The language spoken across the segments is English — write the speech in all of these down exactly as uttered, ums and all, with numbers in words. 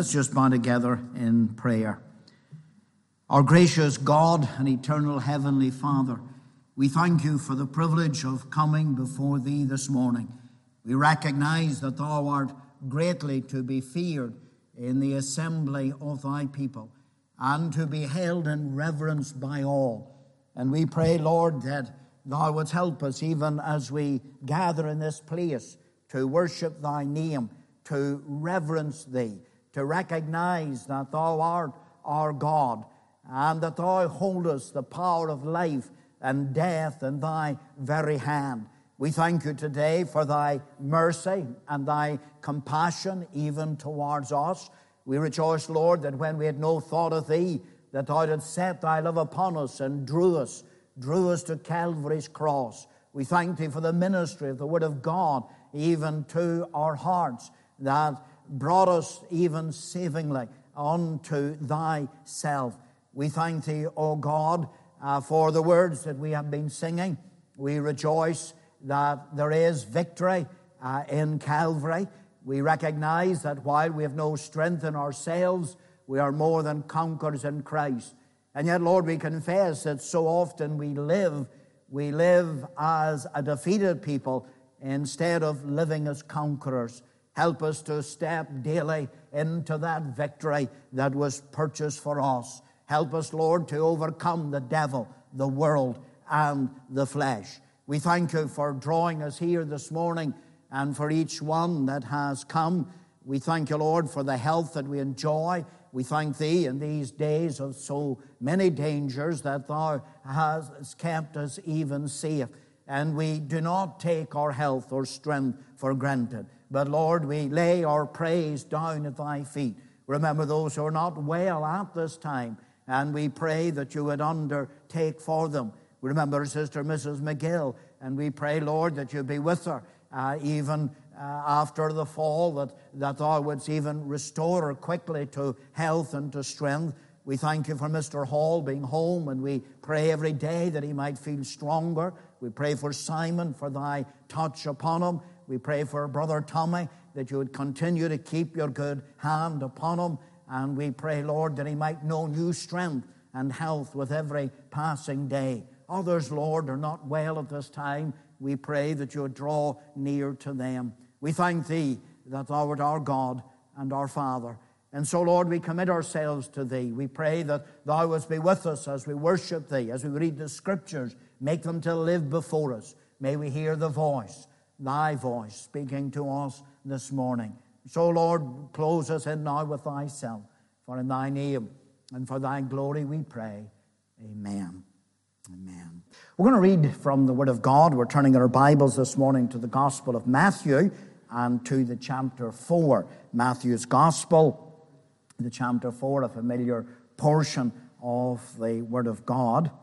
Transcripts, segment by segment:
Let's just bow together in prayer. Our gracious God and eternal Heavenly Father, we thank you for the privilege of coming before thee this morning. We recognize that thou art greatly to be feared in the assembly of thy people and to be held in reverence by all. And we pray, Lord, that thou wouldst help us even as we gather in this place to worship thy name, to reverence thee, to recognize that thou art our God, and that thou holdest the power of life and death in thy very hand. We thank you today for thy mercy and thy compassion even towards us. We rejoice, Lord, that when we had no thought of thee, that thou didst set thy love upon us and drew us, drew us to Calvary's cross. We thank thee for the ministry of the Word of God even to our hearts, that brought us even savingly unto thyself. We thank thee, O God, uh, for the words that we have been singing. We rejoice that there is victory uh, in Calvary. We recognize that while we have no strength in ourselves, we are more than conquerors in Christ. And yet, Lord, we confess that so often we live, we live as a defeated people instead of living as conquerors. Help us to step daily into that victory that was purchased for us. Help us, Lord, to overcome the devil, the world, and the flesh. We thank you for drawing us here this morning and for each one that has come. We thank you, Lord, for the health that we enjoy. We thank thee in these days of so many dangers that thou hast kept us even safe. And we do not take our health or strength for granted. But, Lord, we lay our praise down at thy feet. Remember those who are not well at this time, and we pray that you would undertake for them. We remember Sister Missus McGill, and we pray, Lord, that you be with her, uh, even uh, after the fall, that, that thou wouldst even restore her quickly to health and to strength. We thank you for Mister Hall being home, and we pray every day that he might feel stronger. We pray for Simon, for thy touch upon him. We pray for Brother Tommy, that you would continue to keep your good hand upon him. And we pray, Lord, that he might know new strength and health with every passing day. Others, Lord, are not well at this time. We pray that you would draw near to them. We thank thee that thou art our God and our Father. And so, Lord, we commit ourselves to thee. We pray that thou wouldst be with us as we worship thee, as we read the Scriptures. Make them to live before us. May we hear the voice, thy voice, speaking to us this morning. So, Lord, close us in now with thyself. For in thy name and for thy glory we pray. Amen. Amen. We're going to read from the Word of God. We're turning our Bibles this morning to the Gospel of Matthew and to the chapter four. Matthew's Gospel, the chapter four, a familiar portion of the Word of God.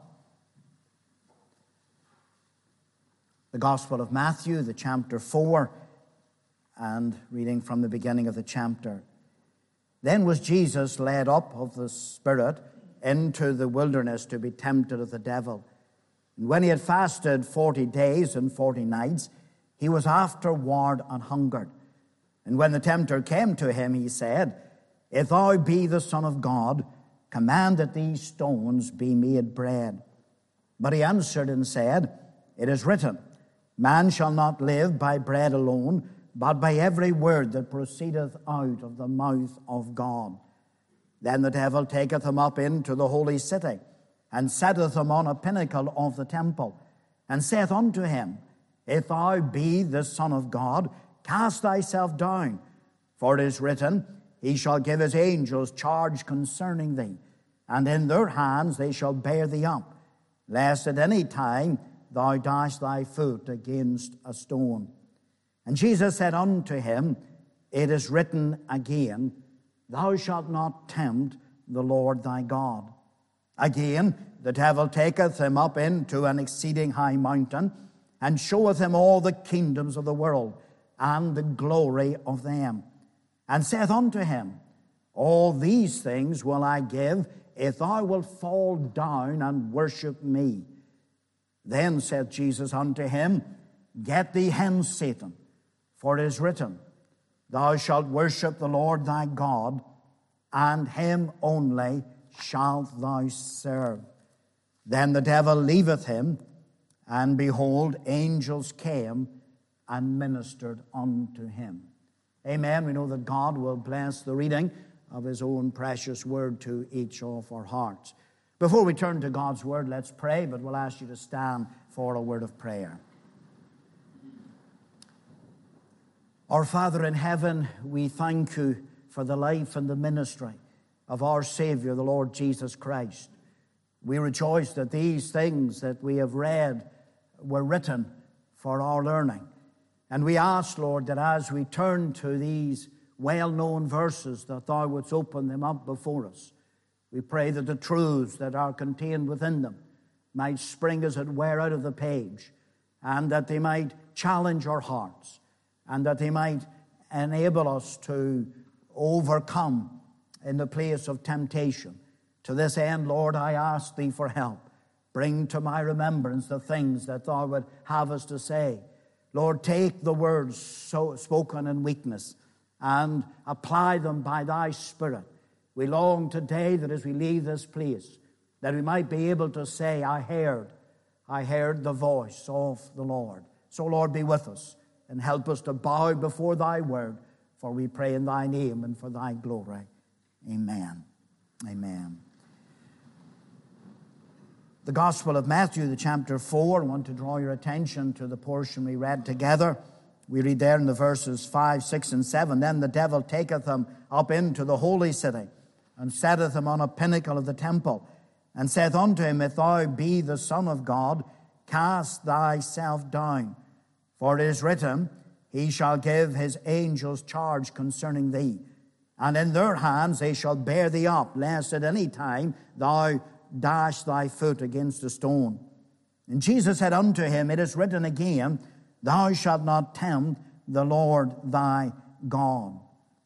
The Gospel of Matthew, the chapter four, and reading from the beginning of the chapter. Then was Jesus led up of the Spirit into the wilderness to be tempted of the devil. And when he had fasted forty days and forty nights, he was afterward an hungered. And when the tempter came to him, he said, If thou be the Son of God, command that these stones be made bread. But he answered and said, It is written, Man shall not live by bread alone, but by every word that proceedeth out of the mouth of God. Then the devil taketh him up into the holy city, and setteth him on a pinnacle of the temple, and saith unto him, If thou be the Son of God, cast thyself down. For it is written, He shall give his angels charge concerning thee, and in their hands they shall bear thee up, lest at any time thou dash thy foot against a stone. And Jesus said unto him, It is written again, Thou shalt not tempt the Lord thy God. Again, the devil taketh him up into an exceeding high mountain, and showeth him all the kingdoms of the world, and the glory of them. And saith unto him, All these things will I give, if thou wilt fall down and worship me. Then said Jesus unto him, Get thee hence, Satan, for it is written, Thou shalt worship the Lord thy God, and him only shalt thou serve. Then the devil leaveth him, and behold, angels came and ministered unto him. Amen. We know that God will bless the reading of his own precious word to each of our hearts. Before we turn to God's word, let's pray, but we'll ask you to stand for a word of prayer. Our Father in heaven, we thank you for the life and the ministry of our Savior, the Lord Jesus Christ. We rejoice that these things that we have read were written for our learning. And we ask, Lord, that as we turn to these well-known verses, that thou wouldst open them up before us. We pray that the truths that are contained within them might spring, as it were, out of the page, and that they might challenge our hearts, and that they might enable us to overcome in the place of temptation. To this end, Lord, I ask thee for help. Bring to my remembrance the things that thou would have us to say. Lord, take the words so spoken in weakness and apply them by thy Spirit. We long today that as we leave this place, that we might be able to say, I heard, I heard the voice of the Lord. So, Lord, be with us and help us to bow before thy word, for we pray in thy name and for thy glory. Amen. Amen. The Gospel of Matthew, the chapter four, I want to draw your attention to the portion we read together. We read there in the verses five, six, and seven. Then the devil taketh him up into the holy city, and setteth him on a pinnacle of the temple, and saith unto him, If thou be the Son of God, cast thyself down. For it is written, He shall give his angels charge concerning thee, and in their hands they shall bear thee up, lest at any time thou dash thy foot against a stone. And Jesus said unto him, It is written again, Thou shalt not tempt the Lord thy God.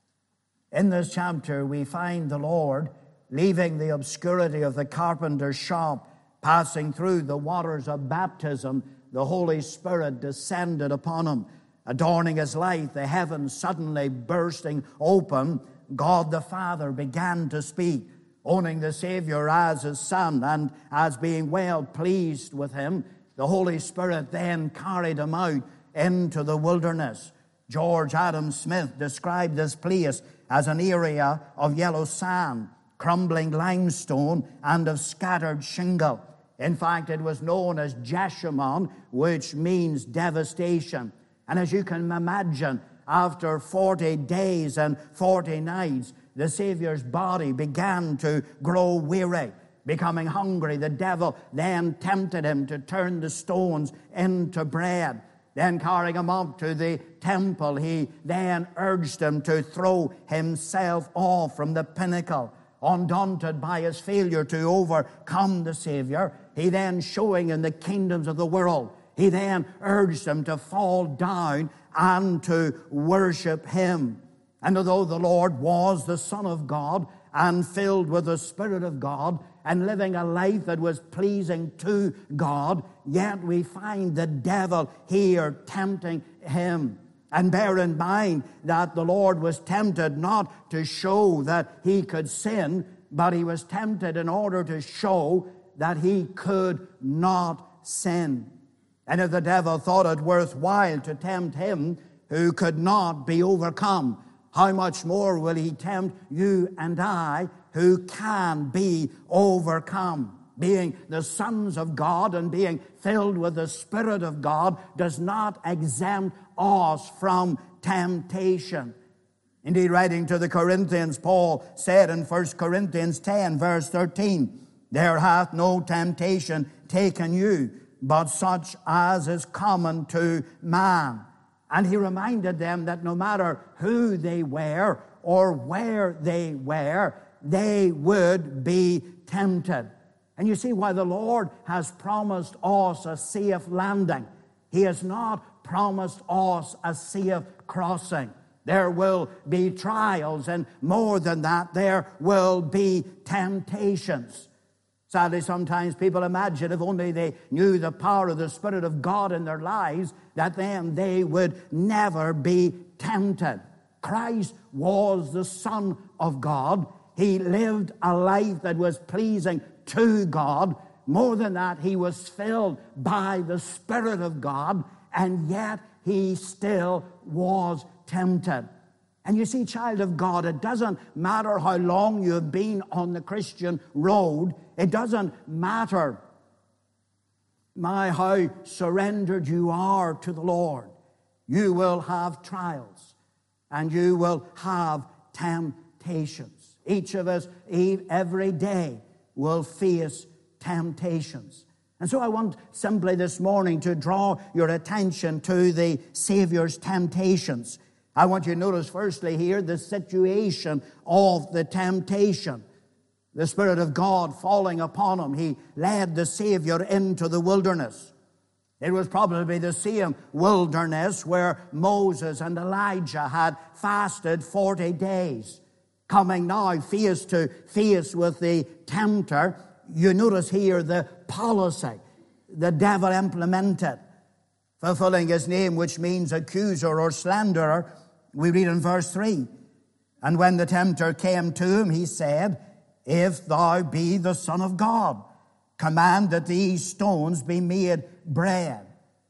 In this chapter, we find the Lord leaving the obscurity of the carpenter's shop, passing through the waters of baptism. The Holy Spirit descended upon him, adorning his life, the heavens suddenly bursting open. God the Father began to speak, owning the Savior as his Son, and as being well pleased with him. The Holy Spirit then carried him out into the wilderness. George Adam Smith described this place as an area of yellow sand, crumbling limestone, and of scattered shingle. In fact, it was known as Jeshimon, which means devastation. And as you can imagine, after forty days and forty nights, the Savior's body began to grow weary, becoming hungry. The devil then tempted him to turn the stones into bread. Then carrying him up to the temple, he then urged him to throw himself off from the pinnacle. Undaunted by his failure to overcome the Savior, he then, showing in the kingdoms of the world, he then urged him to fall down and to worship him. And although the Lord was the Son of God and filled with the Spirit of God and living a life that was pleasing to God, yet we find the devil here tempting him. And bear in mind that the Lord was tempted not to show that he could sin, but he was tempted in order to show that he could not sin. And if the devil thought it worthwhile to tempt him who could not be overcome, how much more will he tempt you and I who can be overcome? Being the sons of God and being filled with the Spirit of God does not exempt us from temptation. Indeed, writing to the Corinthians, Paul said in First Corinthians ten, verse thirteen, There hath no temptation taken you, but such as is common to man. And he reminded them that no matter who they were or where they were, they would be tempted. And you see why the Lord has promised us a safe landing. He has not promised us a safe crossing. There will be trials, and more than that, there will be temptations. Sadly, sometimes people imagine if only they knew the power of the Spirit of God in their lives, that then they would never be tempted. Christ was the Son of God. He lived a life that was pleasing to God. More than that, he was filled by the Spirit of God, and yet he still was tempted. And you see, child of God, it doesn't matter how long you have been on the Christian road. It doesn't matter my how surrendered you are to the Lord. You will have trials, and you will have temptations. Each of us, every day, will face temptations. And so I want simply this morning to draw your attention to the Savior's temptations. I want you to notice firstly here the situation of the temptation. The Spirit of God falling upon him, he led the Savior into the wilderness. It was probably the same wilderness where Moses and Elijah had fasted forty days. Coming now face to face with the tempter, you notice here the policy the devil implemented, fulfilling his name, which means accuser or slanderer. We read in verse three, and when the tempter came to him, he said, if thou be the Son of God, command that these stones be made bread.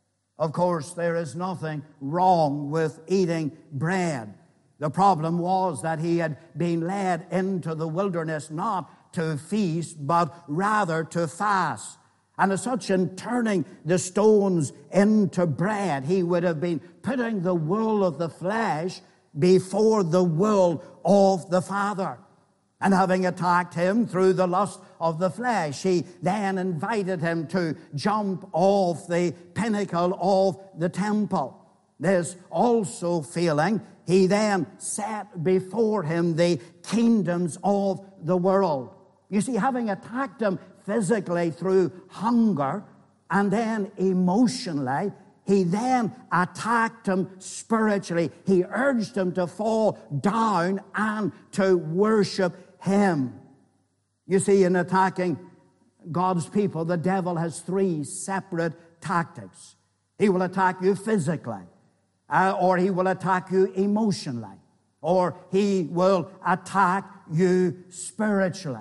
Of course, there is nothing wrong with eating bread. The problem was that he had been led into the wilderness not to feast, but rather to fast. And as such, in turning the stones into bread, he would have been putting the will of the flesh before the will of the Father. And having attacked him through the lust of the flesh, he then invited him to jump off the pinnacle of the temple. This also failing, he then set before him the kingdoms of the world. You see, having attacked him physically through hunger and then emotionally, he then attacked him spiritually. He urged him to fall down and to worship him. You see, in attacking God's people, the devil has three separate tactics. He will attack you physically, uh, or he will attack you emotionally, or he will attack you spiritually.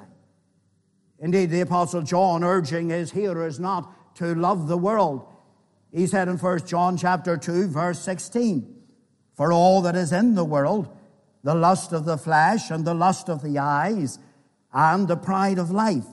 Indeed, the Apostle John, urging his hearers not to love the world, he said in First John chapter two, verse sixteen, for all that is in the world, the lust of the flesh and the lust of the eyes and the pride of life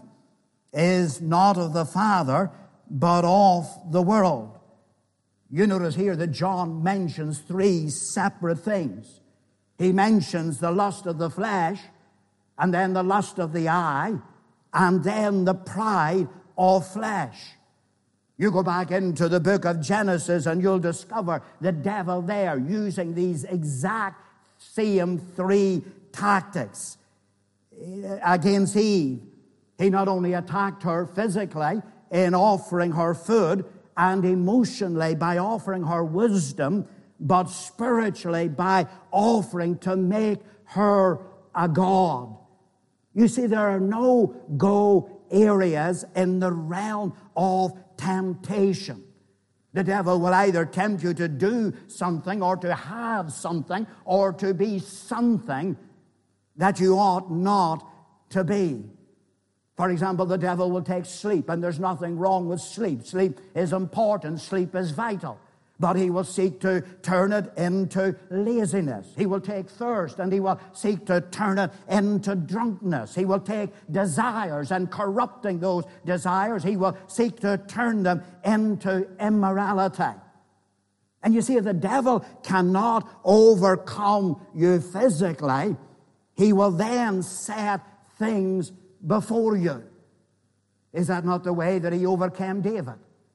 is not of the Father, but of the world. You notice here that John mentions three separate things. He mentions the lust of the flesh, and then the lust of the eye, and then the pride of flesh. You go back into the book of Genesis and you'll discover the devil there using these exact same three tactics against Eve. He not only attacked her physically in offering her food and emotionally by offering her wisdom, but spiritually by offering to make her a god. You see, there are no-go areas in the realm of temptation. The devil will either tempt you to do something or to have something or to be something that you ought not to be. For example, the devil will take sleep, and there's nothing wrong with sleep. Sleep is important. Sleep is vital. But he will seek to turn it into laziness. He will take thirst and he will seek to turn it into drunkenness. He will take desires and corrupting those desires, he will seek to turn them into immorality. And you see, if the devil cannot overcome you physically, he will then set things before you. Is that not the way that he overcame David?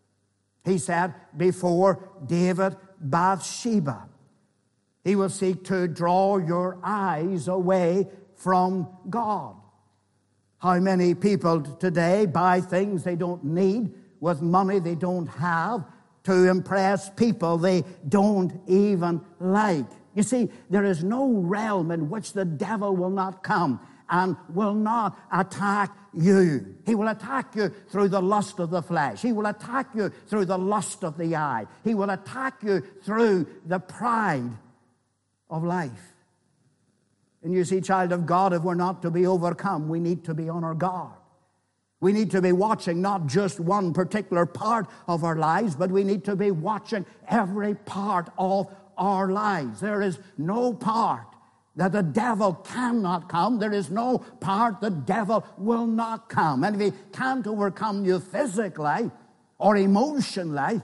He said, before David, Bathsheba. He will seek to draw your eyes away from God. How many people today buy things they don't need with money they don't have to impress people they don't even like? You see, there is no realm in which the devil will not come and will not attack you. He will attack you through the lust of the flesh. He will attack you through the lust of the eye. He will attack you through the pride of life. And you see, child of God, if we're not to be overcome, we need to be on our guard. We need to be watching not just one particular part of our lives, but we need to be watching every part of our lives. There is no part that the devil cannot come. There is no part the devil will not come. And if he can't overcome you physically or emotionally,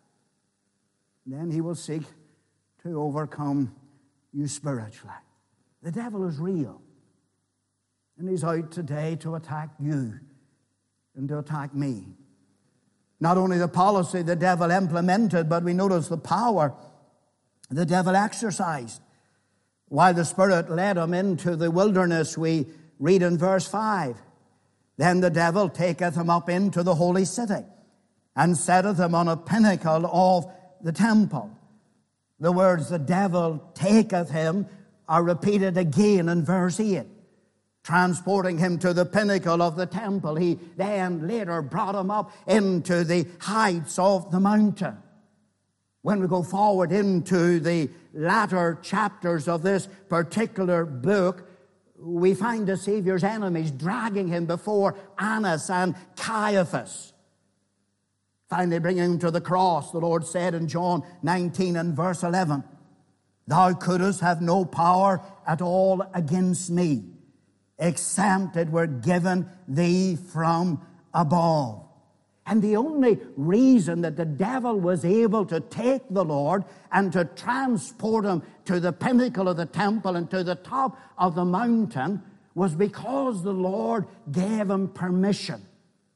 then he will seek to overcome you spiritually. The devil is real. And he's out today to attack you and to attack me. Not only the policy the devil implemented, but we notice the power the devil exercised. While the Spirit led him into the wilderness, we read in verse five, then the devil taketh him up into the holy city, and setteth him on a pinnacle of the temple. The words, the devil taketh him, are repeated again in verse eight. Transporting him to the pinnacle of the temple, he then later brought him up into the heights of the mountain. When we go forward into the latter chapters of this particular book, we find the Savior's enemies dragging him before Annas and Caiaphas. Finally bringing him to the cross, the Lord said in John nineteen and verse eleven, thou couldst have no power at all against me, except it were given thee from above. And the only reason that the devil was able to take the Lord and to transport him to the pinnacle of the temple and to the top of the mountain was because the Lord gave him permission.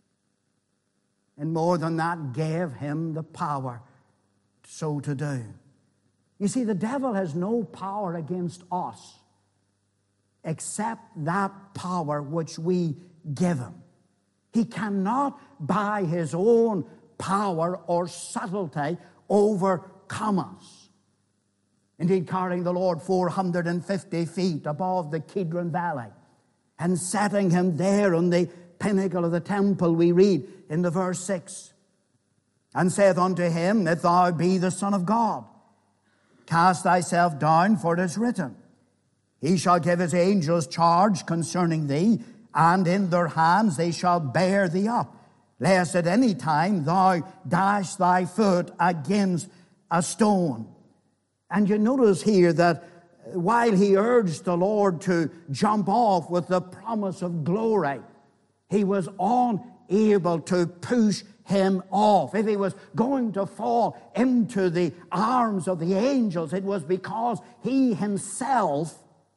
And more than that, gave him the power so to do. You see, the devil has no power against us except that power which we give him. He cannot, by his own power or subtlety, overcome us. Indeed, carrying the Lord four hundred fifty feet above the Kidron Valley and setting him there on the pinnacle of the temple, we read in the verse six, and saith unto him, if thou be the Son of God, cast thyself down, for it is written, he shall give his angels charge concerning thee, and in their hands they shall bear thee up, lest at any time thou dash thy foot against a stone. And you notice here that while he urged the Lord to jump off with the promise of glory, he was unable to push him off. If he was going to fall into the arms of the angels, it was because he himself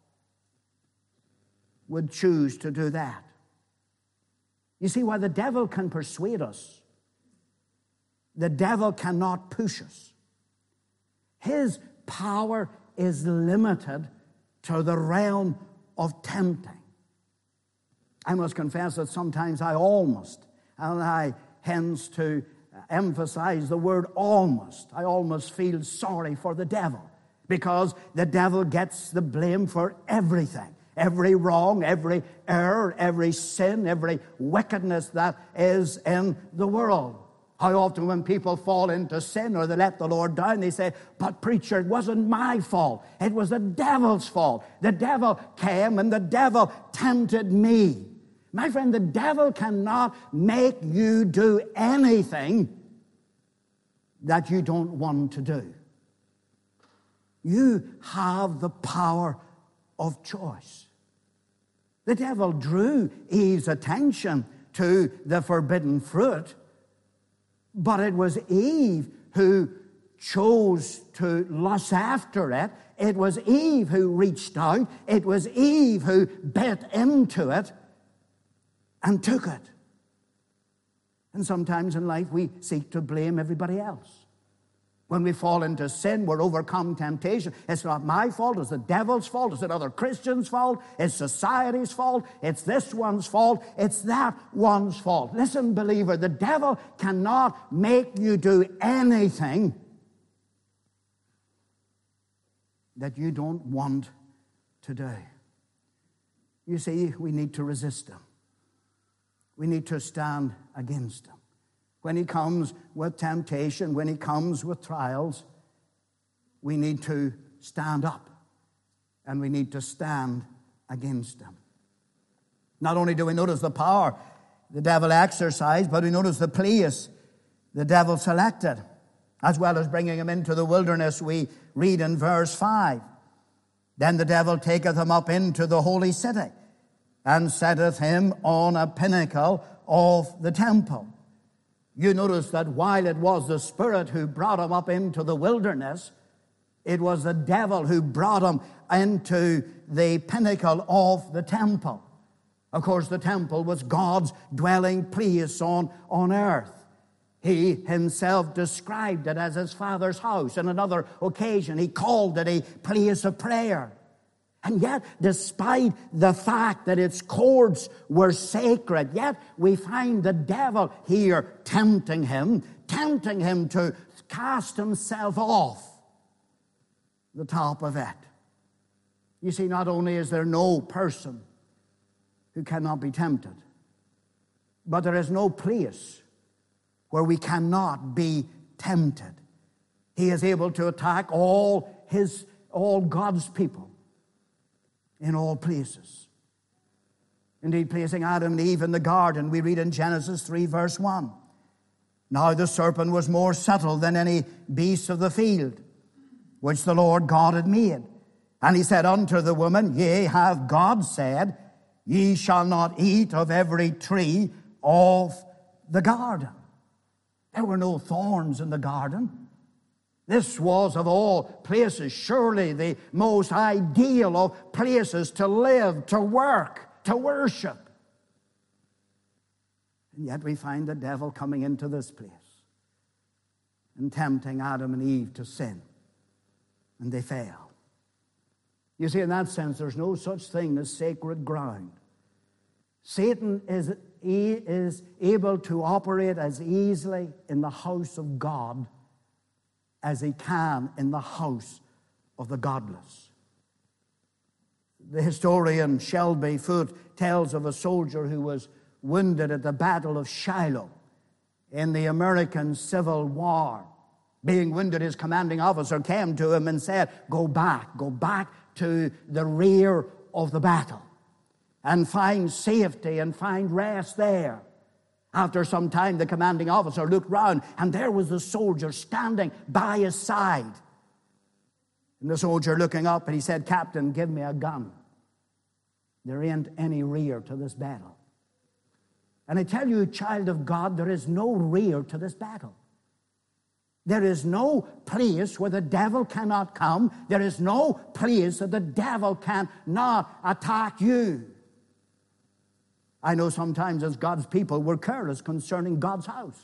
would choose to do that. You see, while the devil can persuade us, the devil cannot push us. His power is limited to the realm of tempting. I must confess that sometimes I almost, and I hence to emphasize the word almost, I almost feel sorry for the devil, because the devil gets the blame for everything. Every wrong, every error, every sin, every wickedness that is in the world. How often when people fall into sin or they let the Lord down, they say, but preacher, it wasn't my fault. It was the devil's fault. The devil came and the devil tempted me. My friend, the devil cannot make you do anything that you don't want to do. You have the power of choice. The devil drew Eve's attention to the forbidden fruit, but it was Eve who chose to lust after it. It was Eve who reached out. It was Eve who bit into it and took it. And sometimes in life we seek to blame everybody else. When we fall into sin, we're overcome temptation. It's not my fault. It's the devil's fault. It's another Christian's fault. It's society's fault. It's this one's fault. It's that one's fault. Listen, believer, the devil cannot make you do anything that you don't want to do. You see, we need to resist him. We need to stand against him. When he comes with temptation, when he comes with trials, we need to stand up and we need to stand against him. Not only do we notice the power the devil exercised, but we notice the place the devil selected, as well as bringing him into the wilderness. We read in verse five, then the devil taketh him up into the holy city, and setteth him on a pinnacle of the temple. You notice that while it was the Spirit who brought him up into the wilderness, it was the devil who brought him into the pinnacle of the temple. Of course, the temple was God's dwelling place on, on earth. He himself described it as his Father's house. On another occasion, he called it a place of prayer. And yet, despite the fact that its courts were sacred, yet we find the devil here tempting him, tempting him to cast himself off the top of it. You see, not only is there no person who cannot be tempted, but there is no place where we cannot be tempted. He is able to attack all his, all God's people in all places. Indeed, placing Adam and Eve in the garden, we read in Genesis three, verse one, now the serpent was more subtle than any beast of the field, which the Lord God had made. And he said unto the woman, yea, hath God said, ye shall not eat of every tree of the garden. There were no thorns in the garden. This was, of all places, surely the most ideal of places to live, to work, to worship. And yet we find the devil coming into this place and tempting Adam and Eve to sin. And they fail. You see, in that sense, there's no such thing as sacred ground. Satan is, he is able to operate as easily in the house of God as he can in the house of the godless. The historian Shelby Foote tells of a soldier who was wounded at the Battle of Shiloh in the American Civil War. Being wounded, his commanding officer came to him and said, go back, go back to the rear of the battle and find safety and find rest there. After some time, the commanding officer looked round, and there was the soldier standing by his side. And the soldier looking up, and he said, Captain, give me a gun. There ain't any rear to this battle. And I tell you, child of God, there is no rear to this battle. There is no place where the devil cannot come. There is no place that the devil cannot attack you. I know sometimes as God's people we're careless concerning God's house.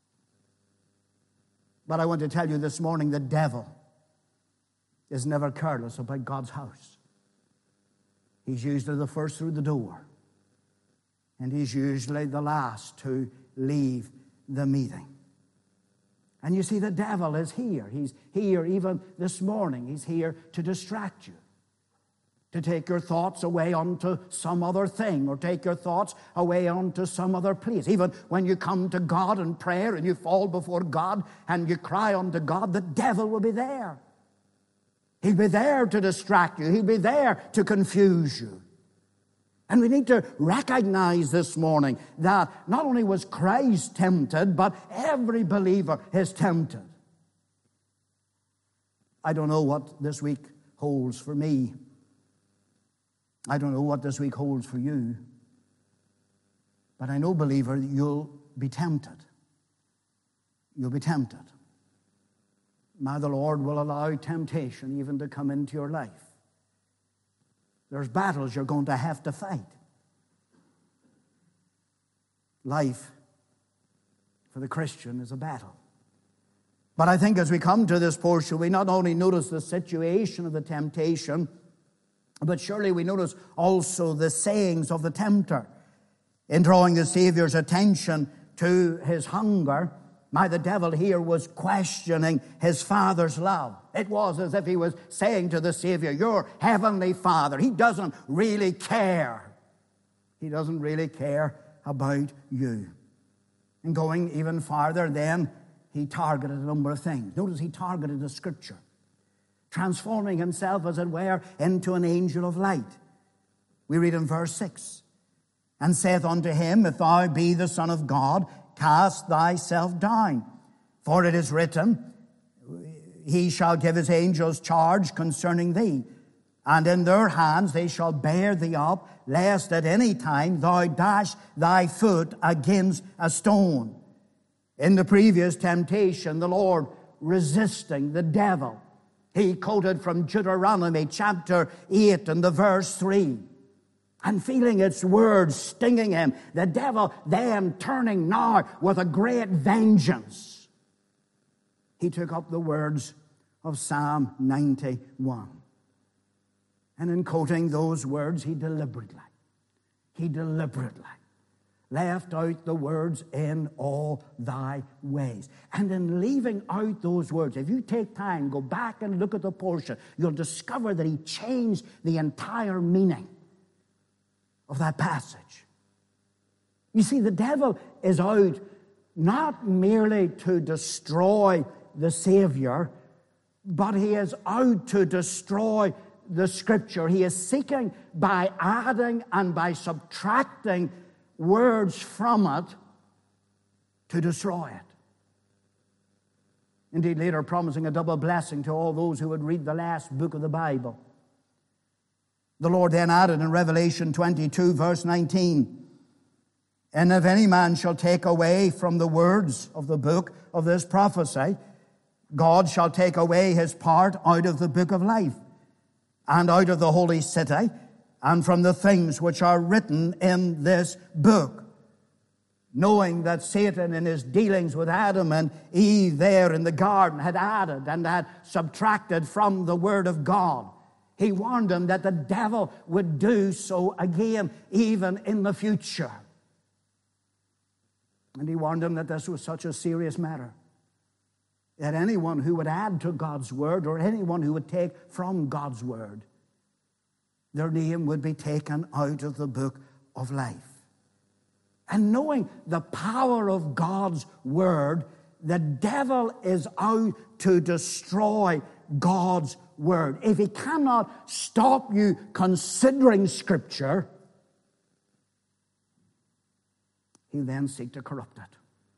But I want to tell you this morning, the devil is never careless about God's house. He's usually the first through the door. And he's usually the last to leave the meeting. And you see, the devil is here. He's here even this morning. He's here to distract you, to take your thoughts away onto some other thing, or take your thoughts away onto some other place. Even when you come to God in prayer and you fall before God and you cry unto God, the devil will be there. He'll be there to distract you. He'll be there to confuse you. And we need to recognize this morning that not only was Christ tempted, but every believer is tempted. I don't know what this week holds for me. I don't know what this week holds for you. But I know, believer, that you'll be tempted. You'll be tempted. May the Lord will allow temptation even to come into your life. There's battles you're going to have to fight. Life for the Christian is a battle. But I think as we come to this portion, we not only notice the situation of the temptation, but surely we notice also the sayings of the tempter in drawing the Savior's attention to his hunger. My, the devil here was questioning his Father's love. It was as if he was saying to the Savior, your heavenly Father, he doesn't really care. He doesn't really care about you. And going even farther, then he targeted a number of things. Notice he targeted the Scripture, transforming himself, as it were, into an angel of light. We read in verse six, and saith unto him, If thou be the Son of God, cast thyself down. For it is written, He shall give his angels charge concerning thee, and in their hands they shall bear thee up, lest at any time thou dash thy foot against a stone. In the previous temptation, the Lord resisting the devil, he quoted from Deuteronomy chapter eight and the verse three. And feeling its words stinging him, the devil then turning now with a great vengeance, he took up the words of Psalm ninety-one. And in quoting those words, he deliberately, he deliberately left out the words, in all thy ways. And in leaving out those words, if you take time, go back and look at the portion, you'll discover that he changed the entire meaning of that passage. You see, the devil is out not merely to destroy the Savior, but he is out to destroy the Scripture. He is seeking, by adding and by subtracting words from it, to destroy it. Indeed, later promising a double blessing to all those who would read the last book of the Bible. The Lord then added in Revelation twenty-two, verse nineteen, And if any man shall take away from the words of the book of this prophecy, God shall take away his part out of the book of life, and out of the holy city, and from the things which are written in this book. Knowing that Satan in his dealings with Adam and Eve there in the garden had added and had subtracted from the word of God, he warned them that the devil would do so again, even in the future. And he warned them that this was such a serious matter, that anyone who would add to God's word, or anyone who would take from God's word, their name would be taken out of the book of life. And knowing the power of God's word, the devil is out to destroy God's word. If he cannot stop you considering Scripture, he'll then seek to corrupt it.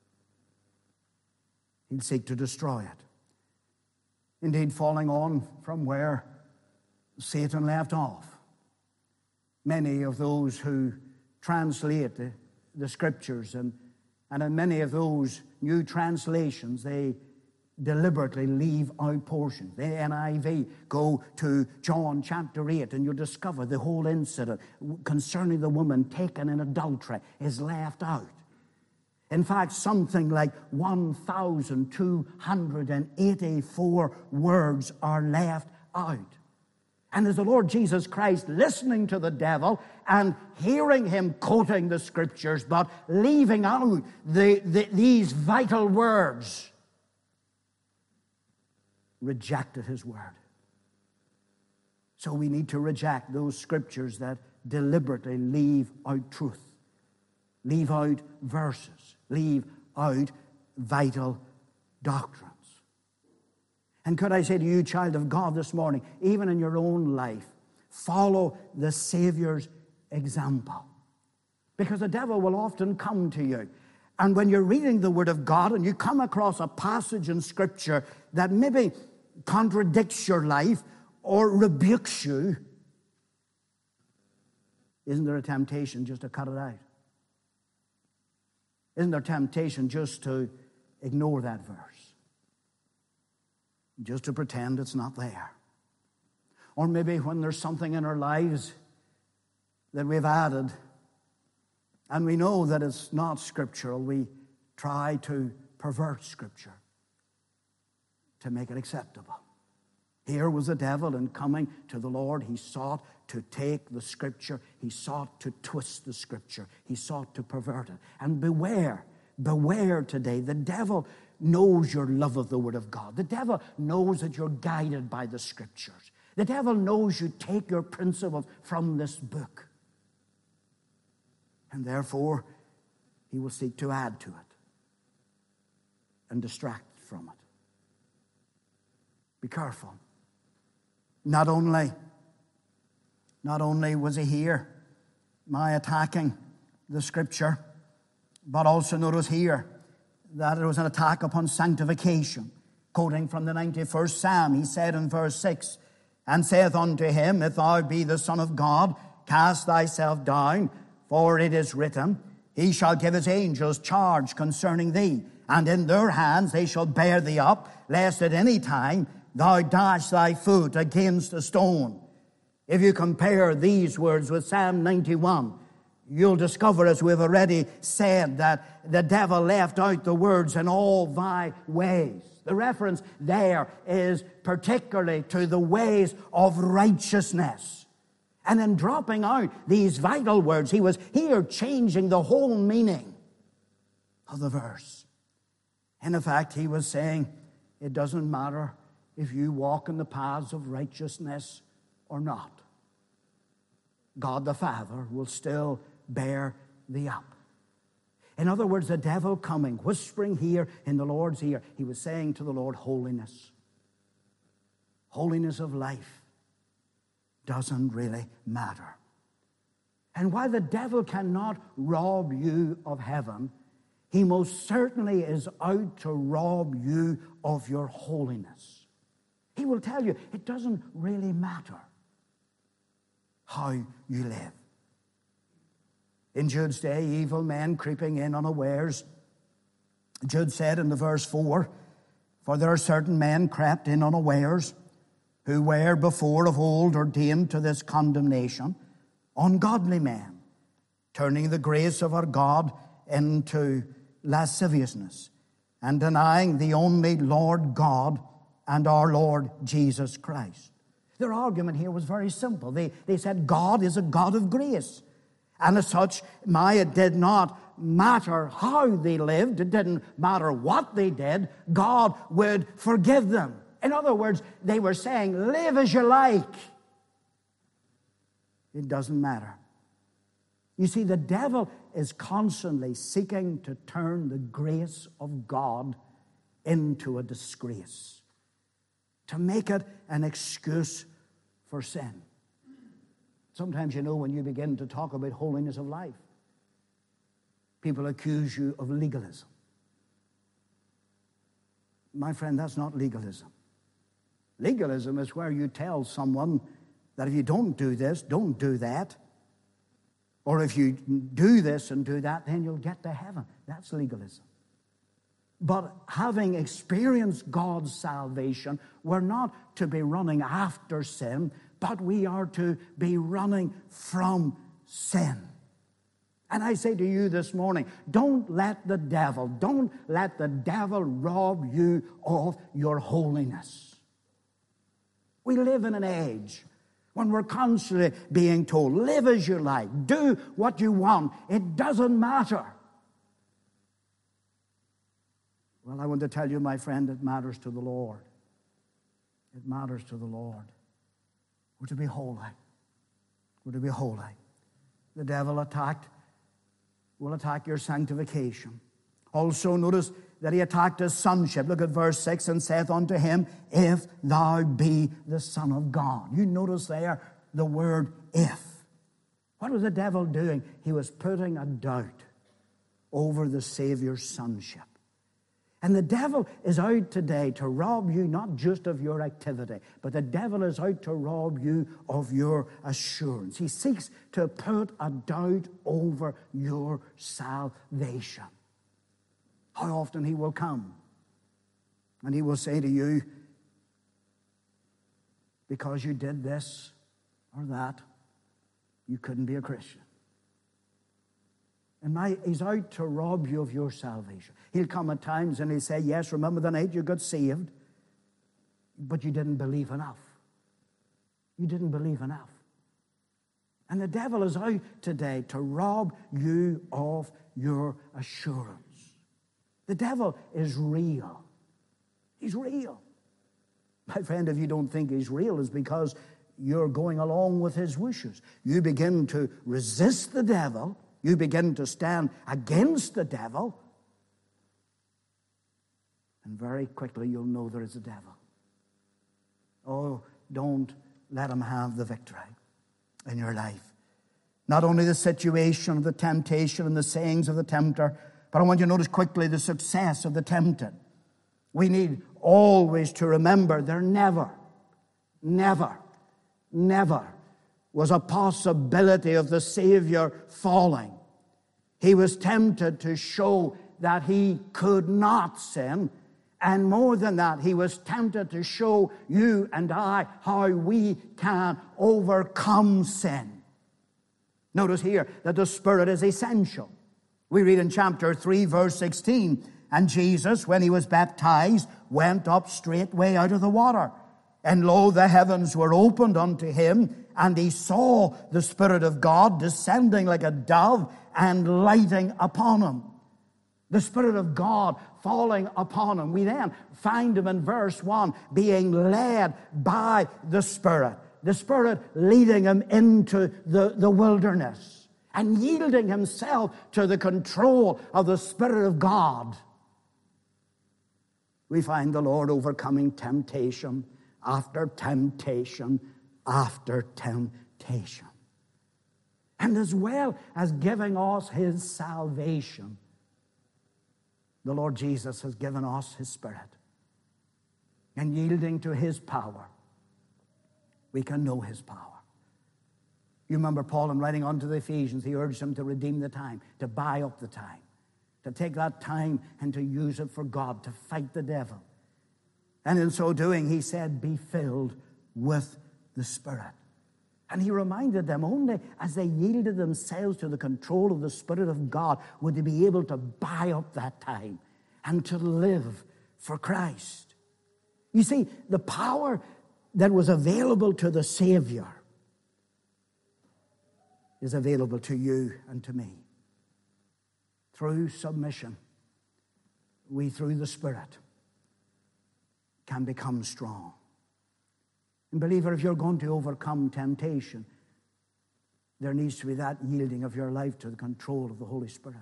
He'll seek to destroy it. Indeed, falling on from where Satan left off, many of those who translate the, the Scriptures, and, and in many of those new translations, they deliberately leave out portions. The N I V go to John chapter eight, and you'll discover the whole incident concerning the woman taken in adultery is left out. In fact, something like one thousand two hundred eighty-four words are left out. And as the Lord Jesus Christ, listening to the devil and hearing him quoting the Scriptures, but leaving out the, the, these vital words, rejected his word. So we need to reject those Scriptures that deliberately leave out truth, leave out verses, leave out vital doctrines. And could I say to you, child of God, this morning, even in your own life, follow the Savior's example. Because the devil will often come to you. And when you're reading the Word of God and you come across a passage in Scripture that maybe contradicts your life or rebukes you, isn't there a temptation just to cut it out? Isn't there temptation just to ignore that verse? Just to pretend it's not there. Or maybe when there's something in our lives that we've added and we know that it's not scriptural, we try to pervert Scripture to make it acceptable. Here was the devil, and coming to the Lord, he sought to take the Scripture, he sought to twist the Scripture, he sought to pervert it. And beware, beware today, the devil knows your love of the Word of God. The devil knows that you're guided by the Scriptures. The devil knows you take your principles from this book. And therefore, he will seek to add to it and distract from it. Be careful. Not only, not only was he here my attacking the Scripture, but also notice here that it was an attack upon sanctification. Quoting from the ninety-first Psalm, he said in verse six, and saith unto him, If thou be the Son of God, cast thyself down, for it is written, He shall give his angels charge concerning thee, and in their hands they shall bear thee up, lest at any time thou dash thy foot against a stone. If you compare these words with Psalm ninety-one, you'll discover, as we've already said, that the devil left out the words in all thy ways. The reference there is particularly to the ways of righteousness. And in dropping out these vital words, he was here changing the whole meaning of the verse. And in fact, he was saying, it doesn't matter if you walk in the paths of righteousness or not. God the Father will still bear thee up. In other words, the devil coming, whispering here in the Lord's ear, he was saying to the Lord, holiness, holiness of life doesn't really matter. And while the devil cannot rob you of heaven, he most certainly is out to rob you of your holiness. He will tell you it doesn't really matter how you live. In Jude's day, evil men creeping in unawares. Jude said in the verse four, For there are certain men crept in unawares, who were before of old ordained to this condemnation, ungodly men, turning the grace of our God into lasciviousness, and denying the only Lord God and our Lord Jesus Christ. Their argument here was very simple. They, they said God is a God of grace. And as such, my, it did not matter how they lived. It didn't matter what they did. God would forgive them. In other words, they were saying, live as you like. It doesn't matter. You see, the devil is constantly seeking to turn the grace of God into a disgrace, to make it an excuse for sin. Sometimes, you know, when you begin to talk about holiness of life, people accuse you of legalism. My friend, that's not legalism. Legalism is where you tell someone that if you don't do this, don't do that. Or if you do this and do that, then you'll get to heaven. That's legalism. But having experienced God's salvation, we're not to be running after sin, but we are to be running from sin. And I say to you this morning, don't let the devil, don't let the devil rob you of your holiness. We live in an age when we're constantly being told, live as you like, do what you want, it doesn't matter. Well, I want to tell you, my friend, it matters to the Lord. It matters to the Lord. We're to be holy. We're to be holy. The devil attacked, will attack your sanctification. Also, notice that he attacked his sonship. Look at verse six, and saith unto him, If thou be the Son of God. You notice there the word if. What was the devil doing? He was putting a doubt over the Savior's sonship. And the devil is out today to rob you not just of your activity, but the devil is out to rob you of your assurance. He seeks to put a doubt over your salvation. How often he will come and he will say to you, because you did this or that, you couldn't be a Christian. And my, he's out to rob you of your salvation. He'll come at times and he'll say, yes, remember the night you got saved, but you didn't believe enough. You didn't believe enough. And the devil is out today to rob you of your assurance. The devil is real. He's real. My friend, if you don't think he's real, it's because you're going along with his wishes. You begin to resist the devil. You begin to stand against the devil, and very quickly you'll know there is a devil. Oh, don't let him have the victory in your life. Not only the situation of the temptation and the sayings of the tempter, but I want you to notice quickly the success of the tempted. We need always to remember there never, never, never was a possibility of the Savior falling. He was tempted to show that he could not sin. And more than that, he was tempted to show you and I how we can overcome sin. Notice here that the Spirit is essential. We read in chapter three, verse sixteen, and Jesus, when he was baptized, went up straightway out of the water. And lo, the heavens were opened unto him, and he saw the Spirit of God descending like a dove and lighting upon him. The Spirit of God falling upon him. We then find him in verse one being led by the Spirit. The Spirit leading him into the, the wilderness and yielding himself to the control of the Spirit of God. We find the Lord overcoming temptation after temptation after temptation. And as well as giving us his salvation, the Lord Jesus has given us his Spirit. And yielding to his power, we can know his power. You remember Paul in writing unto the Ephesians, he urged them to redeem the time, to buy up the time, to take that time and to use it for God, to fight the devil. And in so doing, he said, be filled with the Spirit. And he reminded them only as they yielded themselves to the control of the Spirit of God would they be able to buy up that time and to live for Christ. You see, the power that was available to the Savior is available to you and to me. Through submission, we, through the Spirit, can become strong. And believer, if you're going to overcome temptation, there needs to be that yielding of your life to the control of the Holy Spirit.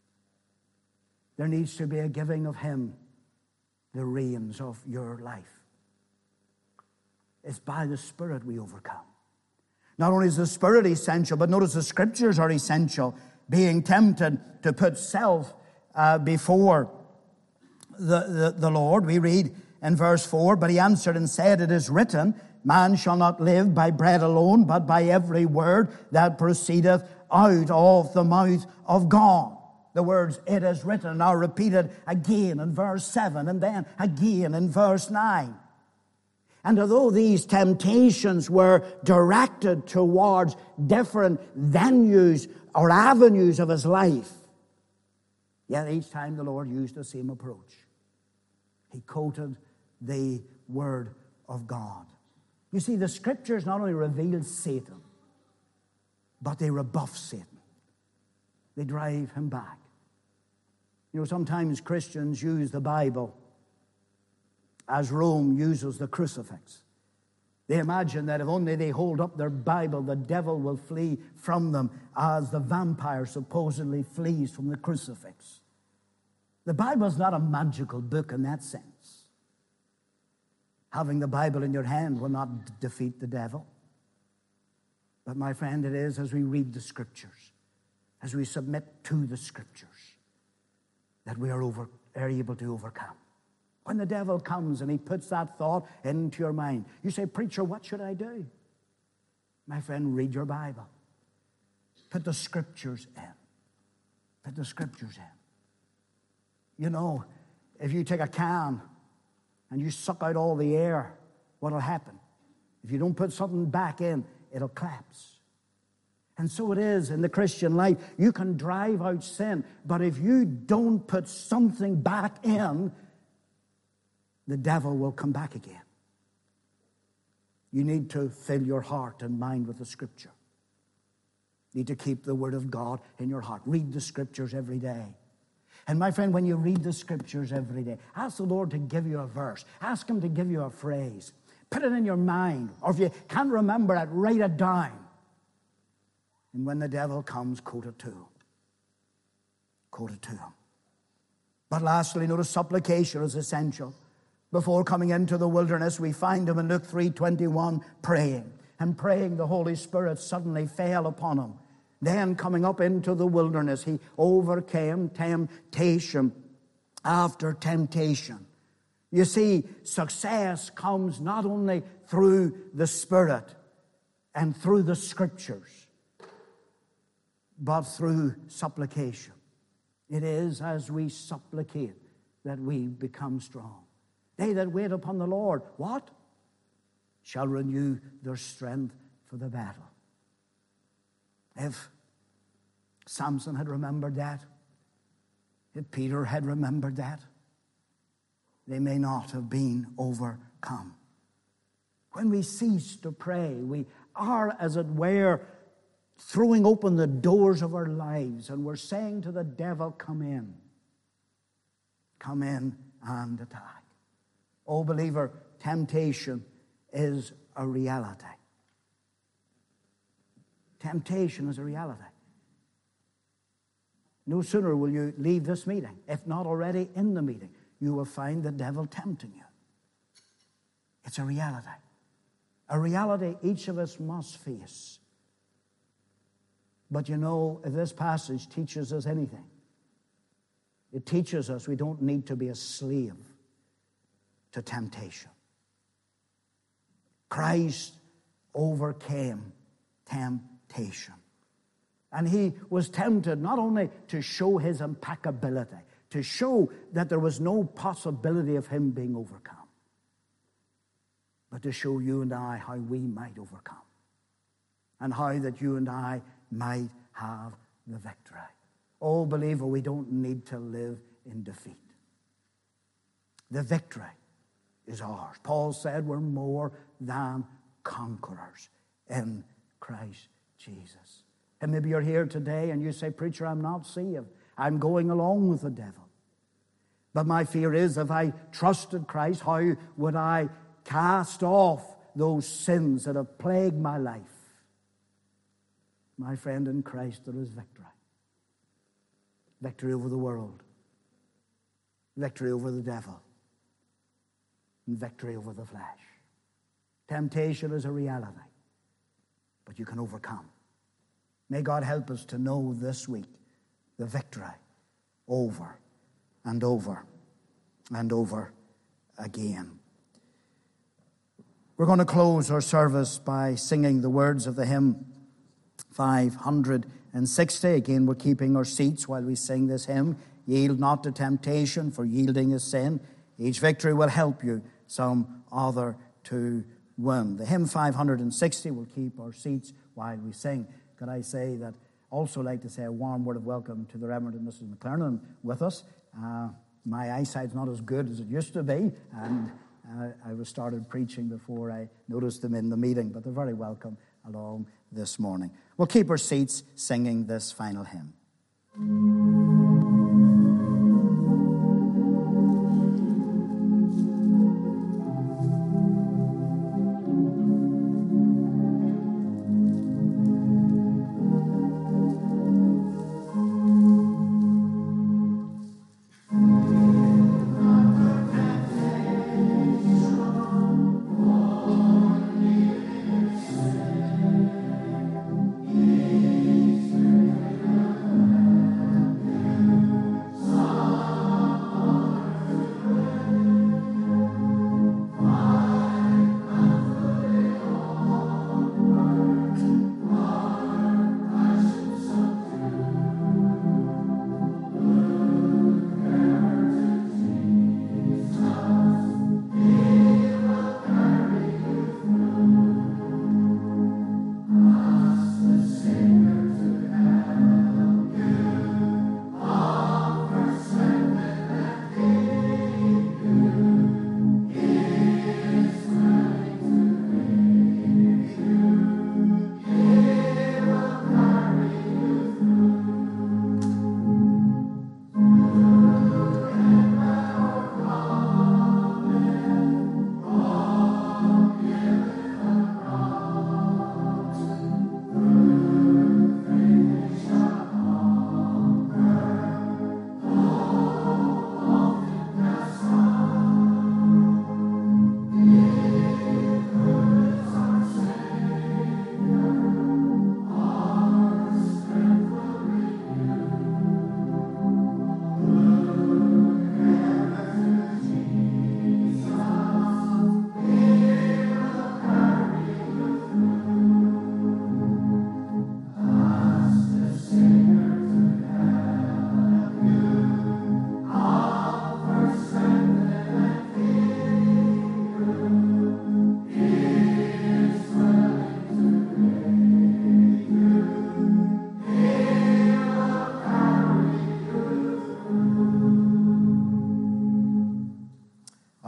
There needs to be a giving of him the reins of your life. It's by the Spirit we overcome. Not only is the Spirit essential, but notice the Scriptures are essential. Being tempted to put self uh, before the, the, the Lord. We read in verse four, but he answered and said, it is written, man shall not live by bread alone, but by every word that proceedeth out of the mouth of God. The words, it is written, are repeated again in verse seven and then again in verse nine. And although these temptations were directed towards different venues or avenues of his life, yet each time the Lord used the same approach. He quoted the Word of God. You see, the Scriptures not only reveal Satan, but they rebuff Satan. They drive him back. You know, sometimes Christians use the Bible as Rome uses the crucifix. They imagine that if only they hold up their Bible, the devil will flee from them as the vampire supposedly flees from the crucifix. The Bible is not a magical book in that sense. Having the Bible in your hand will not d- defeat the devil. But my friend, it is as we read the Scriptures, as we submit to the Scriptures, that we are, over, are able to overcome. When the devil comes and he puts that thought into your mind, you say, preacher, what should I do? My friend, read your Bible. Put the Scriptures in. Put the Scriptures in. You know, if you take a can and you suck out all the air, what'll happen? If you don't put something back in, it'll collapse. And so it is in the Christian life. You can drive out sin, but if you don't put something back in, the devil will come back again. You need to fill your heart and mind with the Scripture. You need to keep the Word of God in your heart. Read the Scriptures every day. And my friend, when you read the Scriptures every day, ask the Lord to give you a verse. Ask Him to give you a phrase. Put it in your mind. Or if you can't remember it, write it down. And when the devil comes, quote it to him. Quote it to him. But lastly, notice supplication is essential. Before coming into the wilderness, we find him in Luke three twenty-one praying. And praying, the Holy Spirit suddenly fell upon him. Then coming up into the wilderness, he overcame temptation after temptation. You see, success comes not only through the Spirit and through the Scriptures, but through supplication. It is as we supplicate that we become strong. They that wait upon the Lord, what? Shall renew their strength for the battle. If Samson had remembered that, if Peter had remembered that, they may not have been overcome. When we cease to pray, we are, as it were, throwing open the doors of our lives, and we're saying to the devil, come in. Come in and attack. Oh, believer, temptation is a reality. Temptation is a reality. No sooner will you leave this meeting, if not already in the meeting, you will find the devil tempting you. It's a reality. A reality each of us must face. But you know, if this passage teaches us anything, it teaches us we don't need to be a slave to temptation. Christ overcame temptation. And he was tempted not only to show his impeccability, to show that there was no possibility of him being overcome, but to show you and I how we might overcome, and how that you and I might have the victory. Oh, believer, we don't need to live in defeat. The victory is ours. Paul said we're more than conquerors in Christ Jesus. And maybe you're here today and you say, preacher, I'm not saved. I'm going along with the devil. But my fear is, if I trusted Christ, how would I cast off those sins that have plagued my life? My friend, in Christ there is victory. Victory over the world. Victory over the devil. And victory over the flesh. Temptation is a reality, but you can overcome. May God help us to know this week the victory over and over and over again. We're going to close our service by singing the words of the hymn five hundred sixty. Again, we're keeping our seats while we sing this hymn. Yield not to temptation, for yielding is sin. Each victory will help you some other to win. The hymn five hundred sixty, will keep our seats while we sing. Could I say that, also like to say a warm word of welcome to the Reverend and Missus McLernan with us. Uh, my eyesight's not as good as it used to be, and uh, I was started preaching before I noticed them in the meeting, but they're very welcome along this morning. We'll keep our seats singing this final hymn.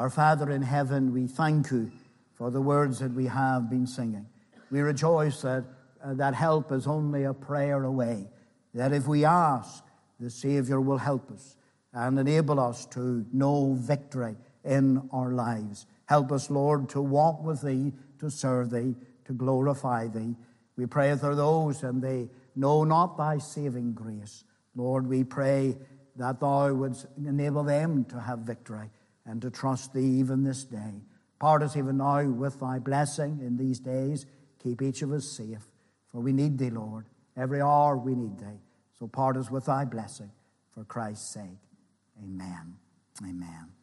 Our Father in heaven, we thank you for the words that we have been singing. We rejoice that uh, that help is only a prayer away, that if we ask, the Savior will help us and enable us to know victory in our lives. Help us, Lord, to walk with thee, to serve thee, to glorify thee. We pray for those and they know not thy saving grace. Lord, we pray that thou wouldst enable them to have victory and to trust thee even this day. Part us even now with thy blessing in these days. Keep each of us safe, for we need thee, Lord. Every hour we need thee. So part us with thy blessing for Christ's sake. Amen. Amen.